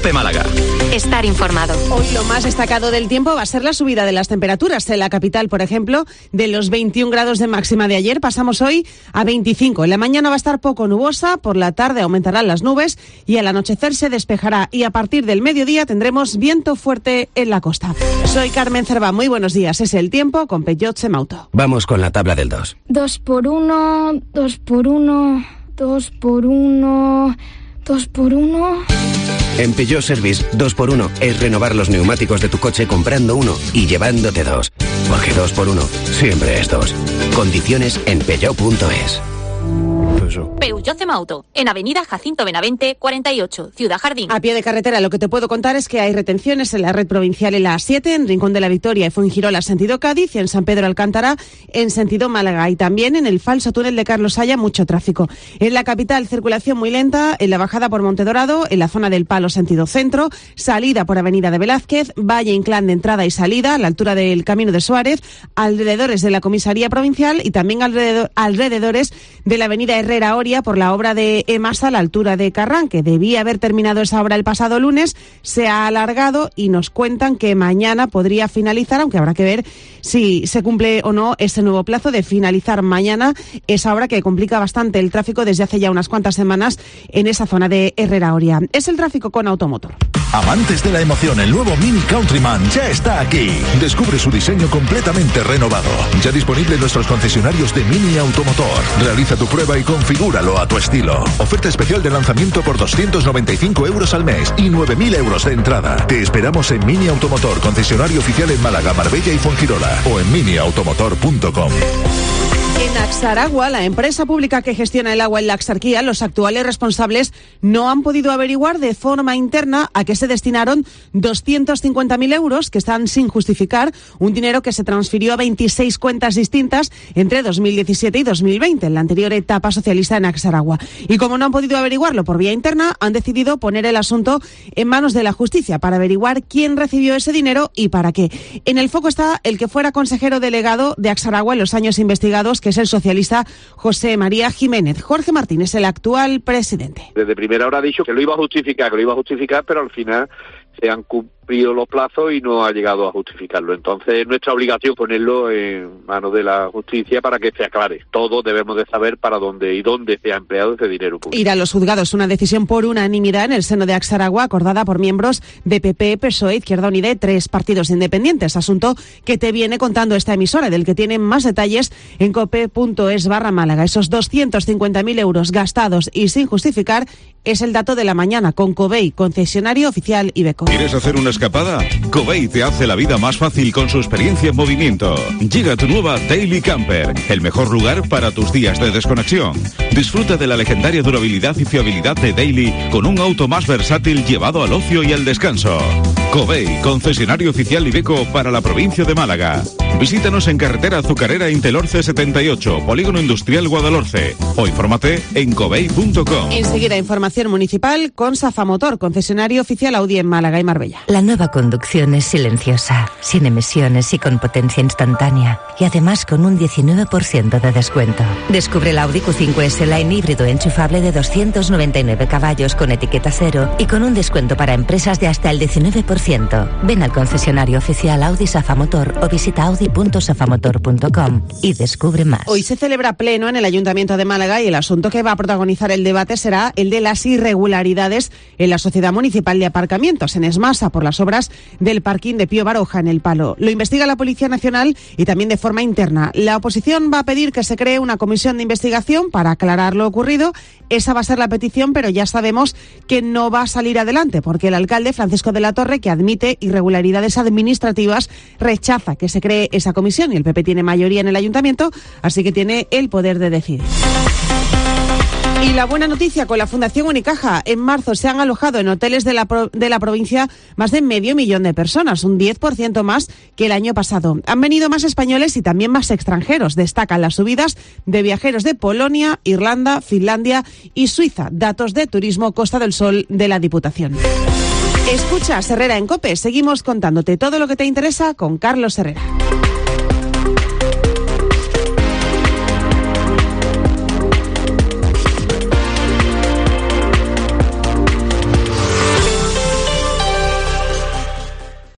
COPE Málaga. Estar informado. Hoy lo más destacado del tiempo va a ser la subida de las temperaturas. En la capital, por ejemplo, de los 21 grados de máxima de ayer, pasamos hoy a 25. En la mañana va a estar poco nubosa, por la tarde aumentarán las nubes y al anochecer se despejará. Y a partir del mediodía tendremos viento fuerte en la costa. Soy Carmen Cervá, muy buenos días. Es el tiempo con Peugeot Semauto. Vamos con la tabla del 2. 2 por 1, 2 por 1, 2 por 1, 2 por 1... En Peugeot Service, 2x1 es renovar los neumáticos de tu coche comprando uno y llevándote 2. Porque 2x1 siempre es 2. Condiciones en peugeot.es. Peugeot Semauto, en Avenida Jacinto Benavente, 48, Ciudad Jardín. A pie de carretera, lo que te puedo contar es que hay retenciones en la red provincial en la A7, en Rincón de la Victoria y Fuengirola, sentido Cádiz, y en San Pedro Alcántara, en sentido Málaga. Y también en el falso túnel de Carlos Haya, mucho tráfico. En la capital, circulación muy lenta, en la bajada por Montedorado, en la zona del Palo, sentido centro, salida por Avenida de Velázquez, Valle Inclán de entrada y salida, a la altura del Camino de Suárez, alrededores de la Comisaría Provincial y también alrededores de la Avenida Herrera Oria por la obra de EMASA a la altura de Carranque. Debía haber terminado esa obra el pasado lunes, se ha alargado y nos cuentan que mañana podría finalizar, aunque habrá que ver si se cumple o no ese nuevo plazo de finalizar mañana esa obra que complica bastante el tráfico desde hace ya unas cuantas semanas en esa zona de Herrera Oria. Es el tráfico con Automotor. Amantes de la emoción, el nuevo Mini Countryman ya está aquí. Descubre su diseño completamente renovado. Ya disponible en nuestros concesionarios de Mini Automotor. Realiza tu prueba y configúralo a tu estilo. Oferta especial de lanzamiento por 295 euros al mes y 9.000 euros de entrada. Te esperamos en Mini Automotor, concesionario oficial en Málaga, Marbella y Fuengirola, o en miniautomotor.com. En Axaragua, la empresa pública que gestiona el agua en la Axarquía, los actuales responsables no han podido averiguar de forma interna a qué se destinaron 250.000 euros que están sin justificar, un dinero que se transfirió a 26 cuentas distintas entre 2017 y 2020, en la anterior etapa socialista en Axaragua. Y como no han podido averiguarlo por vía interna, han decidido poner el asunto en manos de la justicia para averiguar quién recibió ese dinero y para qué. En el foco está el que fuera consejero delegado de Axaragua en los años investigados, que es el socialista José María Jiménez. Jorge Martínez, el actual presidente. Desde primera hora ha dicho que lo iba a justificar, pero al final se han cumplido los plazos y no ha llegado a justificarlo. Entonces es nuestra obligación ponerlo en manos de la justicia para que se aclare. Todos debemos de saber para dónde y dónde se ha empleado ese dinero público. Ir a los juzgados, una decisión por unanimidad en el seno de Axaragua, acordada por miembros de PP, PSOE, Izquierda Unida y 3 partidos independientes. Asunto que te viene contando esta emisora, del que tienen más detalles en cope.es/Málaga. Esos 250.000 euros gastados y sin justificar es el dato de la mañana con Covey, concesionario oficial Iveco. ¿Quieres hacer una escapada? Covey te hace la vida más fácil con su experiencia en movimiento. Llega tu nueva Daily Camper, el mejor lugar para tus días de desconexión. Disfruta de la legendaria durabilidad y fiabilidad de Daily con un auto más versátil llevado al ocio y al descanso. Covey, concesionario oficial Iveco para la provincia de Málaga. Visítanos en carretera Azucarera Intelorce 78, Polígono Industrial Guadalhorce, o infórmate en covey.com. Enseguida información municipal con Safamotor, concesionario oficial Audi en Málaga y Marbella. La nueva conducción es silenciosa, sin emisiones y con potencia instantánea, y además con un 19% de descuento. Descubre el Audi Q5 Line híbrido enchufable de 299 caballos con etiqueta cero y con un descuento para empresas de hasta el 19%. Ven al concesionario oficial Audi Safamotor o visita audi.safamotor.com y descubre más. Hoy se celebra pleno en el Ayuntamiento de Málaga y el asunto que va a protagonizar el debate será el de las irregularidades en la Sociedad Municipal de Aparcamientos, en Esmasa, por las obras del parking de Pío Baroja en El Palo. Lo investiga la Policía Nacional y también de forma interna. La oposición va a pedir que se cree una comisión de investigación para aclarar lo ocurrido. Esa va a ser la petición, pero ya sabemos que no va a salir adelante, porque el alcalde Francisco de la Torre, que admite irregularidades administrativas, rechaza que se cree esa comisión, y el PP tiene mayoría en el ayuntamiento, así que tiene el poder de decidir. Y la buena noticia con la Fundación Unicaja. En marzo se han alojado en hoteles de la provincia más de 500.000 de personas, un 10% más que el año pasado. Han venido más españoles y también más extranjeros. Destacan las subidas de viajeros de Polonia, Irlanda, Finlandia y Suiza. Datos de Turismo Costa del Sol de la Diputación. Escucha Herrera en COPE. Seguimos contándote todo lo que te interesa con Carlos Herrera.